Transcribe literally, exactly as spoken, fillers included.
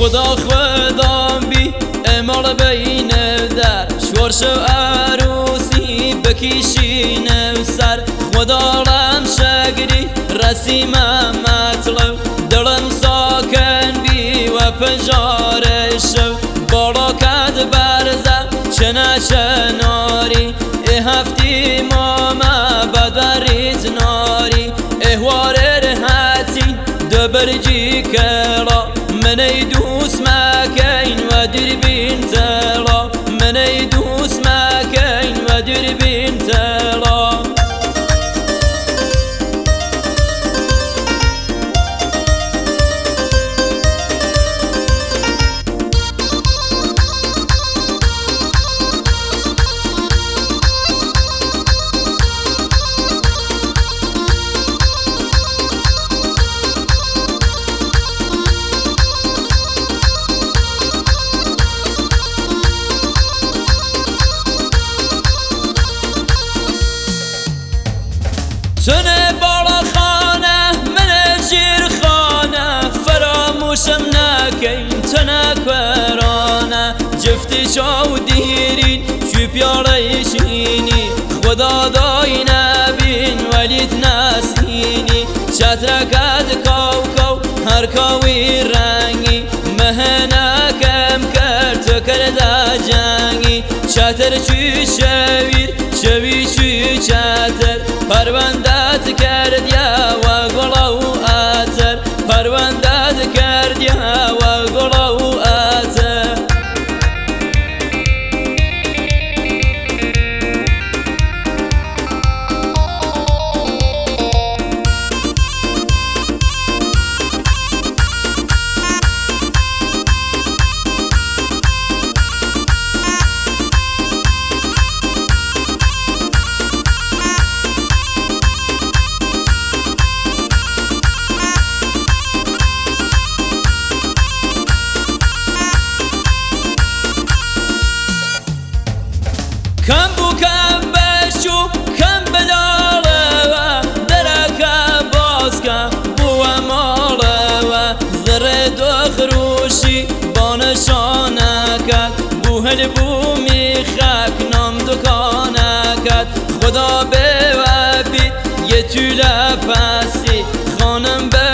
خدا خدا بی امال بین در شورش و عروسی بکیشین سر خدا رم شگری رسیم مطلب دلم ساکن بی و پجارشو بالا کد برزه چنه چناری ای هفتی ماما بدریز ناری احوار رهتی دبرجی کرا من ای دوس مکین و دربین تلا من ای دوس مکین و دربین تلا تنه بالا خانه من جیر خانه فراموشم نکن تنه کرانه جفتی چاو دیرین چو پیاره شینی خدا دای نبین ولیت نسینی چترکت کاو کاو هر کاوی رنگی مهنه کم کرد تو کرده جنگی چتر چو شویر شوی چو چتر پروندت کرد یا و گلا و آتر پروندت کرد یا و گلا و آتر کم بو کم بشو کم بداله و درکه باز کم بو اماله و زره دو خروشی بانشانه کد بو هل بو میخک نام دکانه کد خدا به و بید یه طول پسی خانم به